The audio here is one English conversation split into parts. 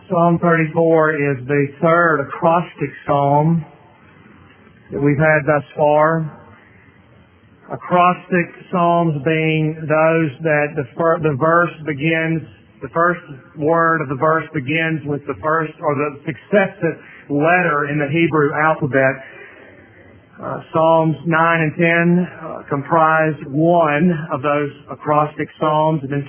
Psalm 34 is the third acrostic psalm that we've had thus far. Acrostic psalms being those that the first word of the verse begins with the first or the successive letter in the Hebrew alphabet. Psalms 9 and 10 comprise one of those acrostic psalms, and then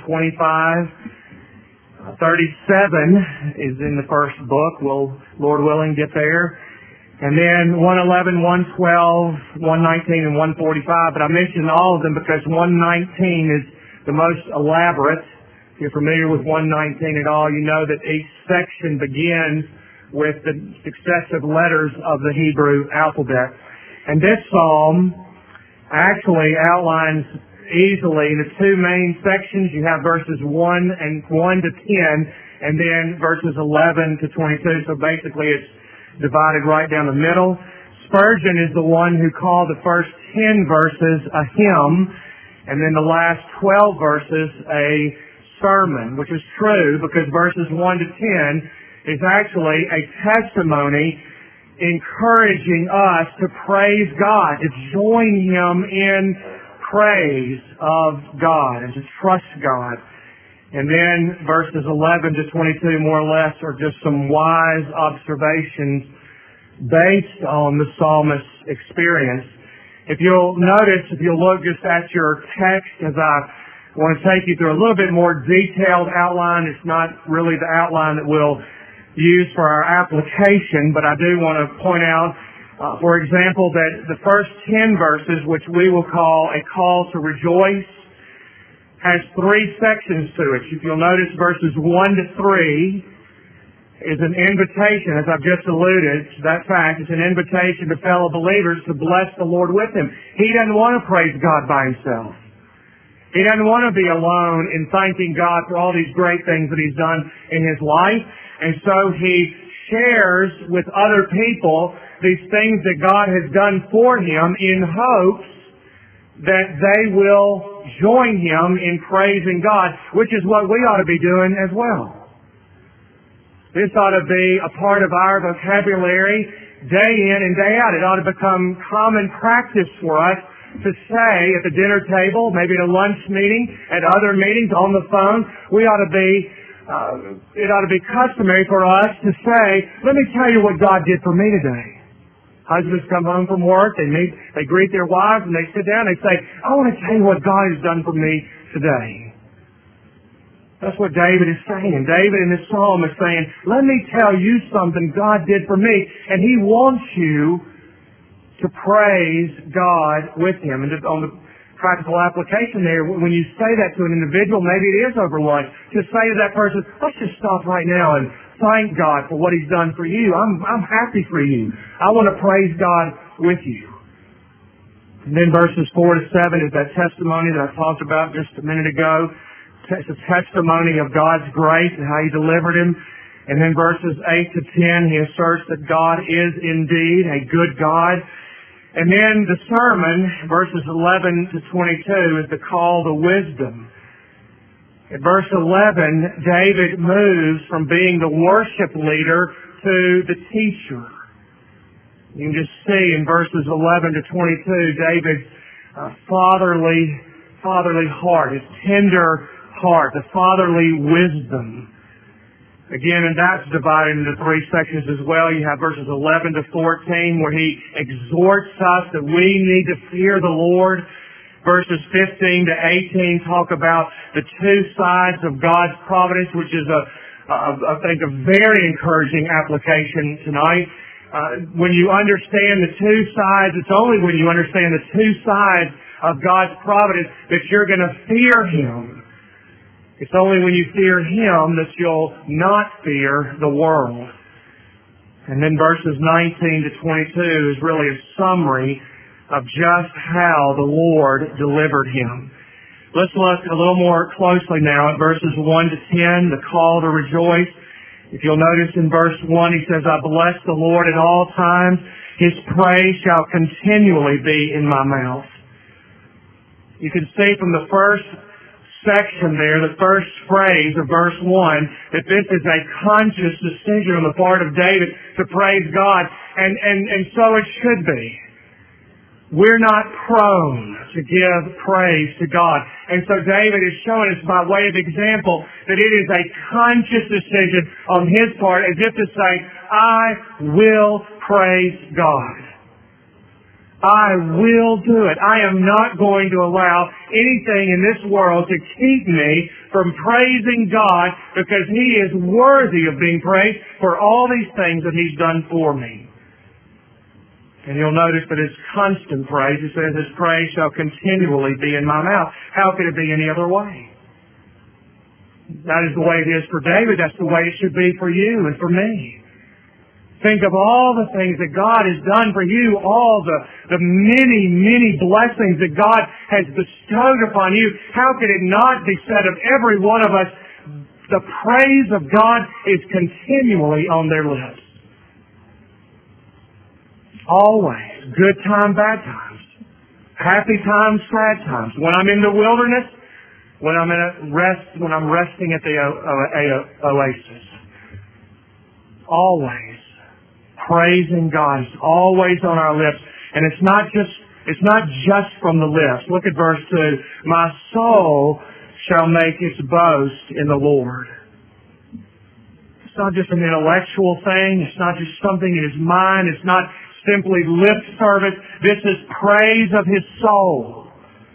25, 37 is in the first book. We'll, Lord willing, get there. And then 111, 112, 119, and 145. But I mentioned all of them because 119 is the most elaborate. If you're familiar with 119 at all, you know that each section begins with the successive letters of the Hebrew alphabet. And this psalm actually outlines easily the two main sections. You have verses 1 to 10, and then verses 11 to 22. So basically it's divided right down the middle. Spurgeon is the one who called the first 10 verses a hymn, and then the last 12 verses a sermon, which is true because verses 1 to 10 is actually a testimony encouraging us to praise God, to join Him in praise of God and to trust God. And then verses 11 to 22 more or less are just some wise observations based on the psalmist's experience. If you'll look just at your text, as I want to take you through a little bit more detailed outline. It's not really the outline that we'll use for our application, but I do want to point out, for example, that the first 10 verses, which we will call a call to rejoice, has 3 sections to it. If you'll notice, verses 1 to 3 is an invitation, as I've just alluded to that fact. It's an invitation to fellow believers to bless the Lord with Him. He doesn't want to praise God by Himself. He doesn't want to be alone in thanking God for all these great things that He's done in His life. And so He shares with other people these things that God has done for Him in hopes that they will join Him in praising God, which is what we ought to be doing as well. This ought to be a part of our vocabulary day in and day out. It ought to become common practice for us to say at the dinner table, maybe at a lunch meeting, at other meetings, on the phone, it ought to be customary for us to say, let me tell you what God did for me today. Husbands come home from work, they greet their wives, and they sit down, they say, I want to tell you what God has done for me today. That's what David is saying. David in this psalm is saying, let me tell you something God did for me, and He wants you to praise God with Him. And on the practical application there, when you say that to an individual, maybe it is over lunch, just say to that person, let's just stop right now and thank God for what He's done for you. I'm happy for you. I want to praise God with you. And then verses 4 to 7 is that testimony that I talked about just a minute ago. It's a testimony of God's grace and how He delivered him. And then verses 8 to 10, he asserts that God is indeed a good God. And then the sermon, verses 11 to 22, is the call to wisdom. At verse 11, David moves from being the worship leader to the teacher. You can just see in verses 11 to 22, David's fatherly heart, his tender heart, the fatherly wisdom. Again, and that's divided into 3 sections as well. You have verses 11 to 14 where he exhorts us that we need to fear the Lord. Verses 15 to 18 talk about the 2 sides of God's providence, which is I think a very encouraging application tonight. When you understand the 2 sides, it's only when you understand the 2 sides of God's providence that you're going to fear Him. It's only when you fear Him that you'll not fear the world. And then verses 19 to 22 is really a summary of just how the Lord delivered him. Let's look a little more closely now at verses 1 to 10, the call to rejoice. If you'll notice in verse 1, he says, I bless the Lord at all times. His praise shall continually be in my mouth. You can see from the first section there, the first phrase of verse 1, that this is a conscious decision on the part of David to praise God. And so it should be. We're not prone to give praise to God. And so David is showing us by way of example that it is a conscious decision on his part, as if to say, I will praise God. I will do it. I am not going to allow anything in this world to keep me from praising God, because He is worthy of being praised for all these things that He's done for me. And you'll notice that it's constant praise. It says, His praise shall continually be in my mouth. How could it be any other way? That is the way it is for David. That's the way it should be for you and for me. Think of all the things that God has done for you, all the many, many blessings that God has bestowed upon you. How could it not be said of every one of us, the praise of God is continually on their lips? Always. Good time, bad times. Happy times, sad times. When I'm in the wilderness, when I'm resting at the oasis. Always. Praising God is always on our lips. And it's not just from the lips. Look at verse 2. My soul shall make its boast in the Lord. It's not just an intellectual thing. It's not just something in his mind. It's not simply lip service. This is praise of his soul.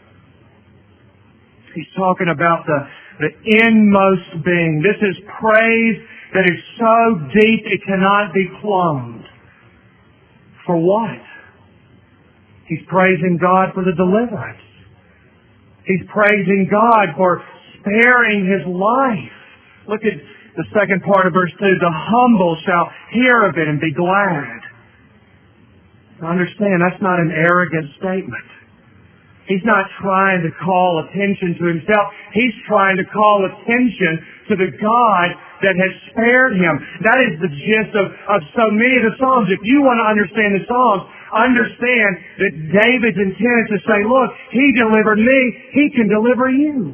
He's talking about the inmost being. This is praise that is so deep it cannot be plumbed. For what? He's praising God for the deliverance. He's praising God for sparing his life. Look at the second part of verse 2. The humble shall hear of it and be glad. Now understand, that's not an arrogant statement. He's not trying to call attention to himself. He's trying to call attention to the God that has spared him. That is the gist of so many of the Psalms. If you want to understand the Psalms, understand that David's intent is to say, look, He delivered me, He can deliver you.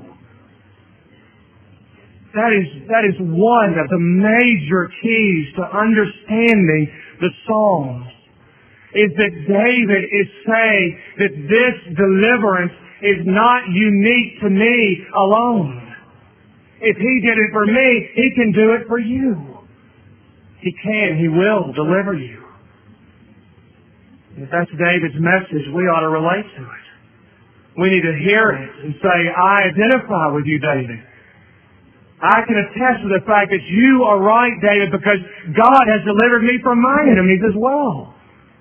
That is one of the major keys to understanding the Psalms. Is that David is saying that this deliverance is not unique to me alone. If He did it for me, He can do it for you. He can, He will deliver you. If that's David's message, we ought to relate to it. We need to hear it and say, I identify with you, David. I can attest to the fact that you are right, David, because God has delivered me from my enemies as well.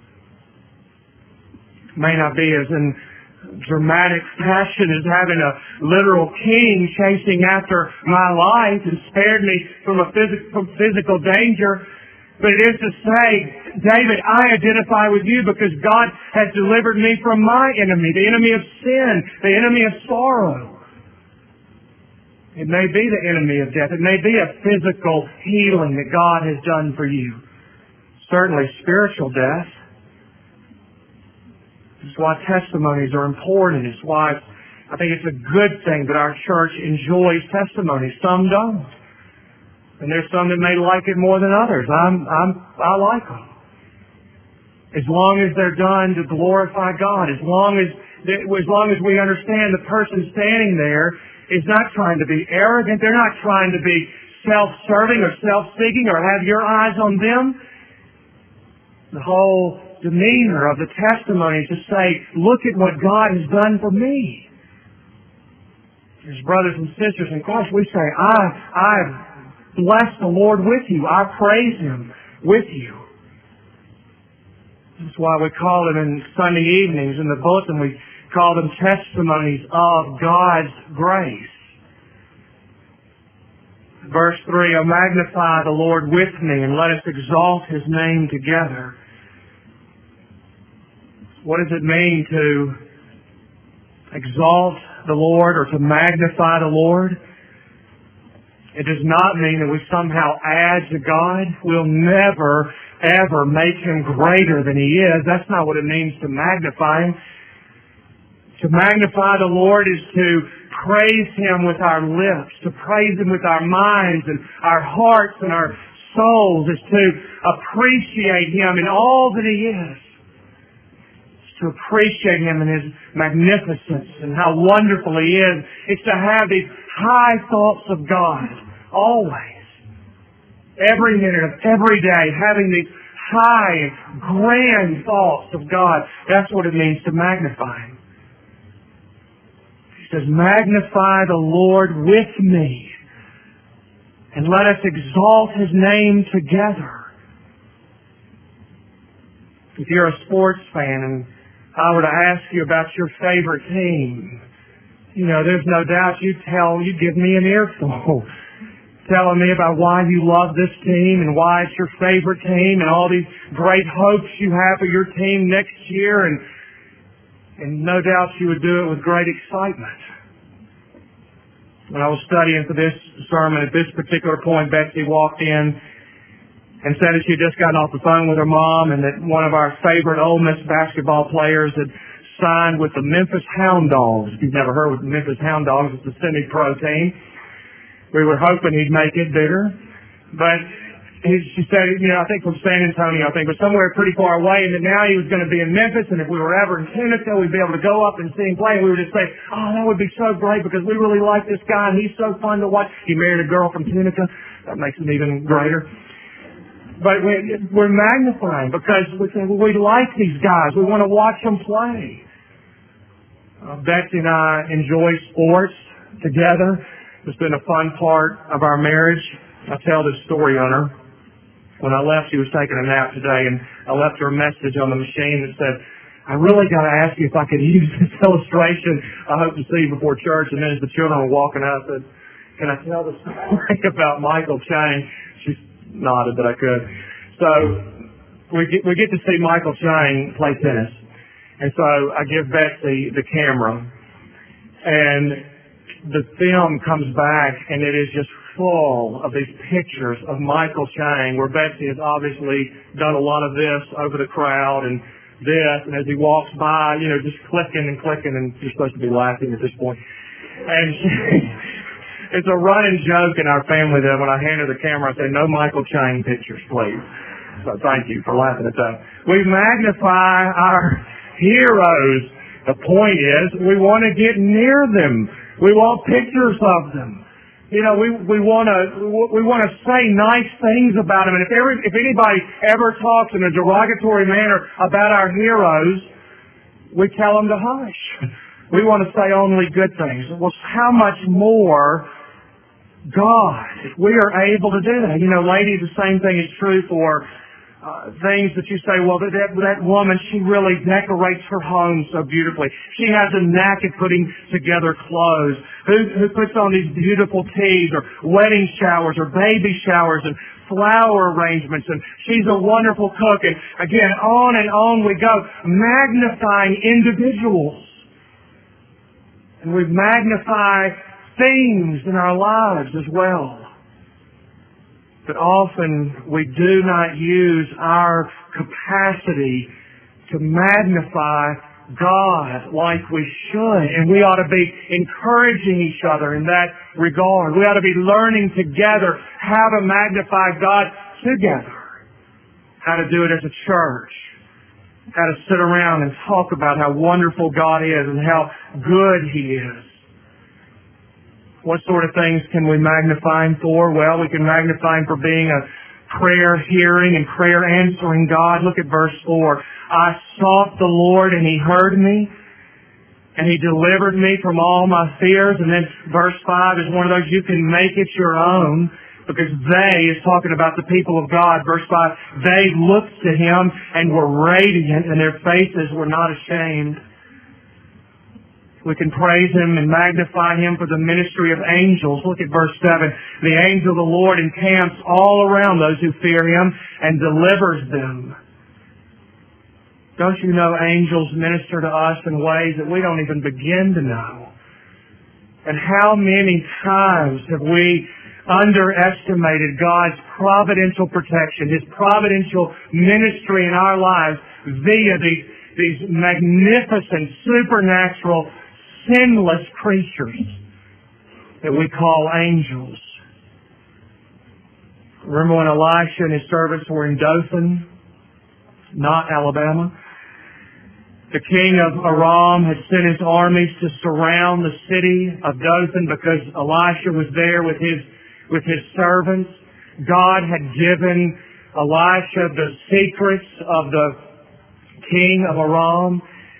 May not be as in dramatic fashion as having a literal king chasing after my life and spared me from physical danger. But it is to say, David, I identify with you because God has delivered me from my enemy, the enemy of sin, the enemy of sorrow. It may be the enemy of death. It may be a physical healing that God has done for you. Certainly spiritual death. It's why testimonies are important. It's why I think it's a good thing that our church enjoys testimonies. Some don't. And there's some that may like it more than others. I like them. As long as they're done to glorify God, as long as we understand the person standing there is not trying to be arrogant, they're not trying to be self-serving or self-seeking or have your eyes on them. The whole demeanor of the testimony to say, look at what God has done for me. As brothers and sisters in Christ, we say, I bless the Lord with you. I praise Him with you. That's why we call them in Sunday evenings in the bulletin, we call them testimonies of God's grace. Verse 3, "O magnify the Lord with me, and let us exalt His name together." What does it mean to exalt the Lord or to magnify the Lord? It does not mean that we somehow add to God. We'll never, ever make Him greater than He is. That's not what it means to magnify Him. To magnify the Lord is to praise Him with our lips, to praise Him with our minds and our hearts and our souls, is to appreciate Him in all that He is. It's to appreciate Him in His magnificence and how wonderful He is. It's to have these high thoughts of God, always. Every minute of every day, having these high, grand thoughts of God. That's what it means to magnify Him. He says, magnify the Lord with me, and let us exalt His name together. If you're a sports fan and I were to ask you about your favorite team, there's no doubt you'd give me an earful telling me about why you love this team and why it's your favorite team and all these great hopes you have for your team next year, and no doubt you would do it with great excitement. When I was studying for this sermon, at this particular point, Betsy walked in and said that she had just gotten off the phone with her mom and that one of our favorite Ole Miss basketball players had signed with the Memphis Hound Dogs. If you've never heard of the Memphis Hound Dogs, it's a semi-pro team. We were hoping he'd make it bigger. But she said, I think from San Antonio, but somewhere pretty far away, and that now he was going to be in Memphis, and if we were ever in Tunica, we'd be able to go up and see him play, and we would just say, oh, that would be so great because we really like this guy, and he's so fun to watch. He married a girl from Tunica. That makes it even greater. But we're magnifying because we like these guys. We want to watch them play. Betsy and I enjoy sports together. It's been a fun part of our marriage. I tell this story on her. When I left, she was taking a nap today, and I left her a message on the machine that said, I really got to ask you if I could use this illustration. I hope to see you before church. And then as the children were walking out, I said, can I tell the story about Michael Chang? She nodded that I could. So we get to see Michael Chang play tennis. And so I give Betsy the camera, and the film comes back, and it is just full of these pictures of Michael Chang, where Betsy has obviously done a lot of this over the crowd and this, and as he walks by, just clicking, and you're supposed to be laughing at this point. And it's a running joke in our family that when I hand her the camera, I say, no Michael Chang pictures, please. So thank you for laughing at that. We magnify our heroes. The point is, we want to get near them. We want pictures of them. We want to say nice things about them. And if anybody ever talks in a derogatory manner about our heroes, we tell them to hush. We want to say only good things. Well, how much more God, if we are able to do that? Ladies, the same thing is true for things that you say, well, that woman, she really decorates her home so beautifully. She has a knack at putting together clothes. Who puts on these beautiful teas or wedding showers or baby showers and flower arrangements, and she's a wonderful cook. And again, on and on we go, magnifying individuals. And we magnify things in our lives as well. But often we do not use our capacity to magnify God like we should. And we ought to be encouraging each other in that regard. We ought to be learning together how to magnify God together. How to do it as a church. How to sit around and talk about how wonderful God is and how good He is. What sort of things can we magnify Him for? Well, we can magnify Him for being a prayer-hearing and prayer-answering God. Look at verse 4. I sought the Lord, and He heard me, and He delivered me from all my fears. And then verse 5 is one of those you can make it your own, because they is talking about the people of God. Verse 5, they looked to Him and were radiant, and their faces were not ashamed. We can praise Him and magnify Him for the ministry of angels. Look at verse 7. The angel of the Lord encamps all around those who fear Him and delivers them. Don't you know angels minister to us in ways that we don't even begin to know? And how many times have we underestimated God's providential protection, His providential ministry in our lives via these magnificent, supernatural, sinless creatures that we call angels. Remember when Elisha and his servants were in Dothan, not Alabama? The king of Aram had sent his armies to surround the city of Dothan because Elisha was there with his servants. God had given Elisha the secrets of the king of Aram.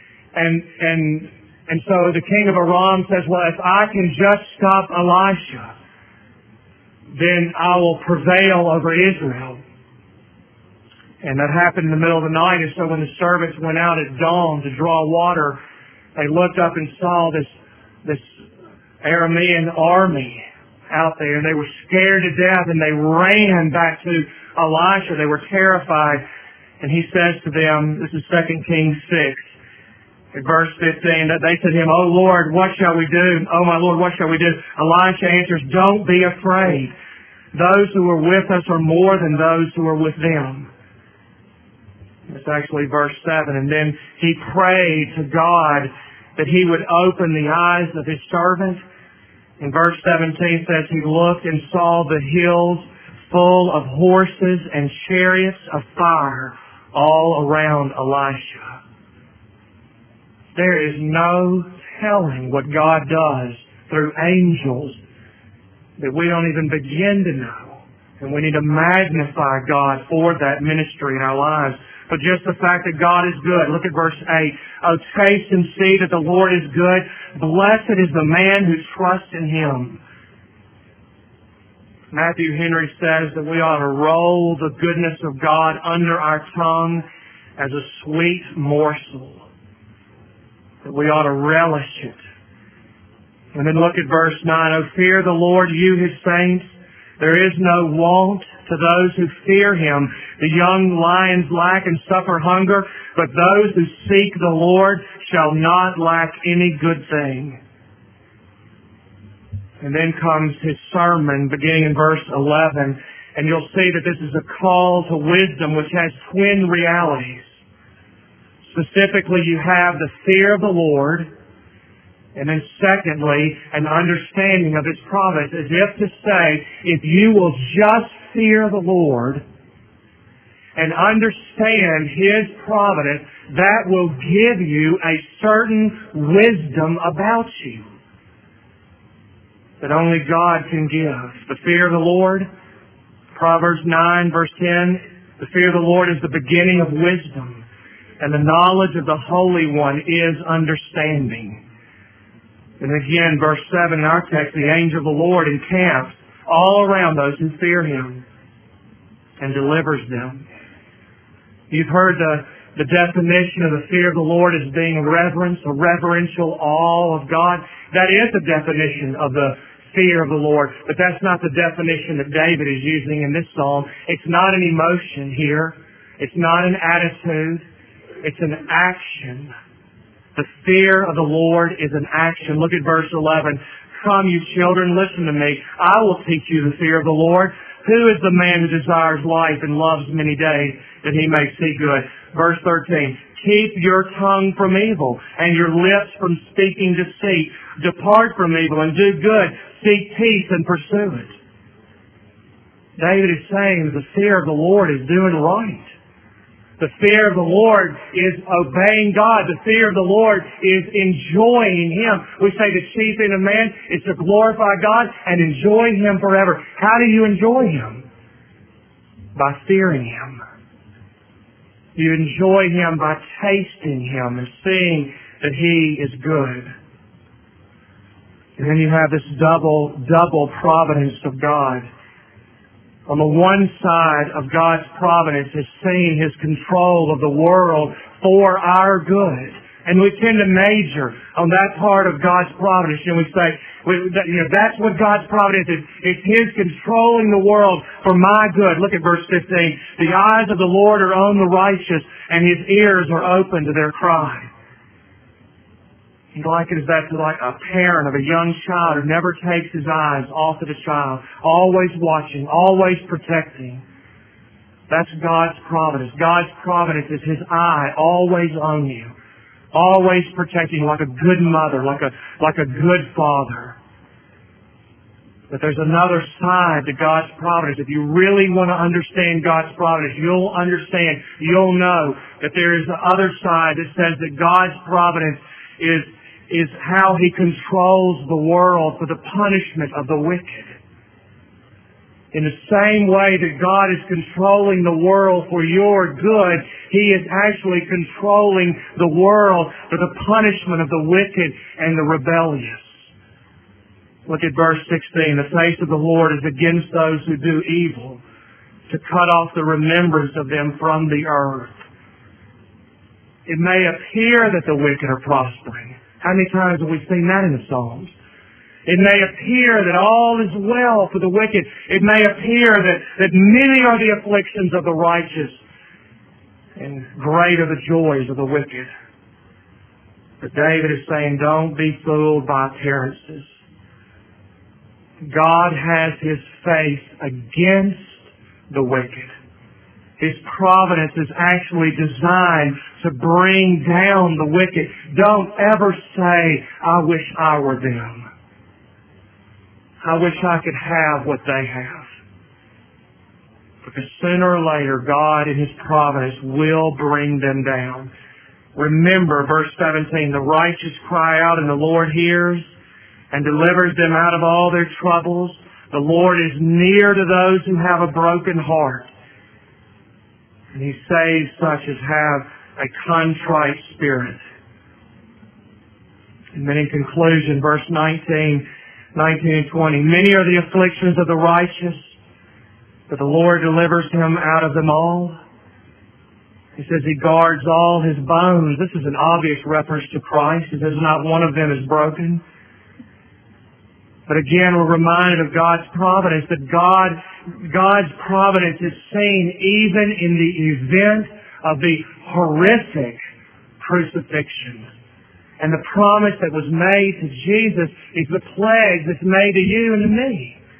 And so the king of Aram says, well, if I can just stop Elisha, then I will prevail over Israel. And that happened in the middle of the night. And so when the servants went out at dawn to draw water, they looked up and saw this Aramean army out there. And they were scared to death, and they ran back to Elisha. They were terrified. And he says to them, this is 2 Kings 6, at verse 15, that they said to him, "Oh Lord, what shall we do? Oh my Lord, what shall we do?" Elisha answers, "Don't be afraid. Those who are with us are more than those who are with them." It's actually verse 7. And then he prayed to God that he would open the eyes of his servant. And verse 17 says he looked and saw the hills full of horses and chariots of fire all around Elisha. There is no telling what God does through angels that we don't even begin to know. And we need to magnify God for that ministry in our lives. But just the fact that God is good. Look at verse 8. "Oh, taste and see that the Lord is good. Blessed is the man who trusts in Him." Matthew Henry says that we ought to roll the goodness of God under our tongue as a sweet morsel. That we ought to relish it. And then look at verse 9. "Oh, fear the Lord, you His saints. There is no want to those who fear Him. The young lions lack and suffer hunger, but those who seek the Lord shall not lack any good thing." And then comes his sermon beginning in verse 11. And you'll see that this is a call to wisdom which has twin realities. Specifically, you have the fear of the Lord. And then secondly, an understanding of His providence, as if to say, if you will just fear the Lord and understand His providence, that will give you a certain wisdom about you that only God can give. The fear of the Lord, Proverbs 9 verse 10, the fear of the Lord is the beginning of wisdom, and the knowledge of the Holy One is understanding. And again, verse 7 in our text, "The angel of the Lord encamps all around those who fear Him and delivers them." You've heard the definition of the fear of the Lord as being a reverence, a reverential awe of God. That is the definition of the fear of the Lord, but that's not the definition that David is using in this psalm. It's not an emotion here. It's not an attitude. It's an action. The fear of the Lord is an action. Look at verse 11. "Come, you children, listen to me. I will teach you the fear of the Lord. Who is the man who desires life and loves many days that he may see good?" Verse 13. "Keep your tongue from evil and your lips from speaking deceit. Depart from evil and do good. Seek peace and pursue it." David is saying that the fear of the Lord is doing right. The fear of the Lord is obeying God. The fear of the Lord is enjoying Him. We say the chief end of man is to glorify God and enjoy Him forever. How do you enjoy Him? By fearing Him. You enjoy Him by tasting Him and seeing that He is good. And then you have this double providence of God. On the one side of God's providence is seeing His control of the world for our good. And we tend to major on that part of God's providence. And we say, that's what God's providence is. It's His controlling the world for my good. Look at verse 15. "The eyes of the Lord are on the righteous, and His ears are open to their cry." You like it as that's like a parent of a young child who never takes his eyes off of the child, always watching, always protecting. That's God's providence. God's providence is His eye always on you, always protecting, like a good mother, like a good father. But there's another side to God's providence. If you really want to understand God's providence, you'll know that there is the other side that says that God's providence is how He controls the world for the punishment of the wicked. In the same way that God is controlling the world for your good, He is actually controlling the world for the punishment of the wicked and the rebellious. Look at verse 16. The face of the Lord is against those who do evil, to cut off the remembrance of them from the earth. It may appear that the wicked are prospering. How many times have we seen that in the Psalms? It may appear that all is well for the wicked. It may appear that many are the afflictions of the righteous and great are the joys of the wicked. But David is saying, don't be fooled by appearances. God has His face against the wicked. His providence is actually designed to bring down the wicked. Don't ever say, I wish I were them. I wish I could have what they have. Because sooner or later, God in His providence will bring them down. Remember, verse 17, the righteous cry out and the Lord hears and delivers them out of all their troubles. The Lord is near to those who have a broken heart. And He saves such as have a contrite spirit. And then in conclusion, verse 19 and 20, many are the afflictions of the righteous, but the Lord delivers him out of them all. He says He guards all his bones. This is an obvious reference to Christ. He says not one of them is broken. But again, we're reminded of God's providence, that God's providence is seen even in the event of the horrific crucifixion. And the promise that was made to Jesus is the pledge that's made to you and to me.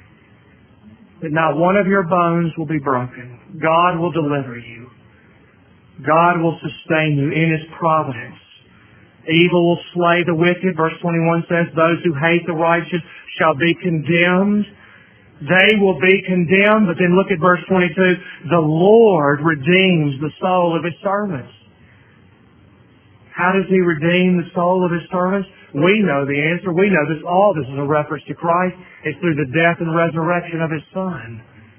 That not one of your bones will be broken. God will deliver you. God will sustain you in His providence. Evil will slay the wicked. Verse 21 says, those who hate the righteous shall be condemned. They will be condemned. But then look at verse 22. The Lord redeems the soul of His servants. How does He redeem the soul of His servants? We know the answer. We know this. All this is a reference to Christ. It's through the death and resurrection of His Son.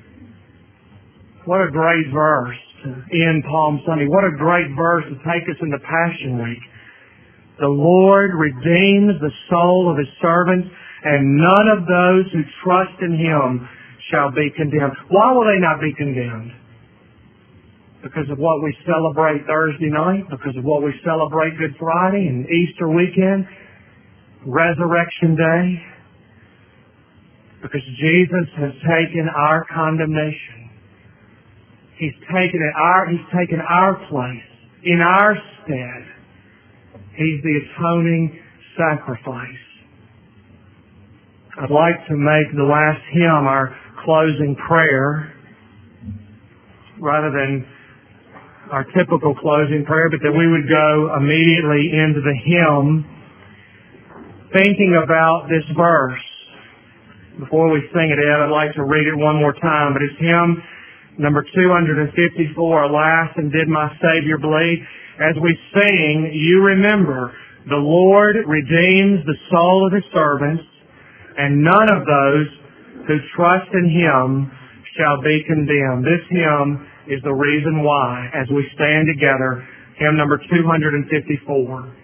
What a great verse to end Palm Sunday. What a great verse to take us into Passion Week. The Lord redeems the soul of His servants, and none of those who trust in Him shall be condemned. Why will they not be condemned? Because of what we celebrate Thursday night, because of what we celebrate Good Friday and Easter weekend, Resurrection Day, because Jesus has taken our condemnation. He's taken our place in our stead. He's the atoning sacrifice. I'd like to make the last hymn our closing prayer, rather than our typical closing prayer, but that we would go immediately into the hymn thinking about this verse. Before we sing it, Ed, I'd like to read it one more time, but it's hymn number 254, Alas, and Did My Savior Bleed? As we sing, you remember, the Lord redeems the soul of His servants, and none of those who trust in Him shall be condemned. This hymn is the reason why, as we stand together, hymn number 254.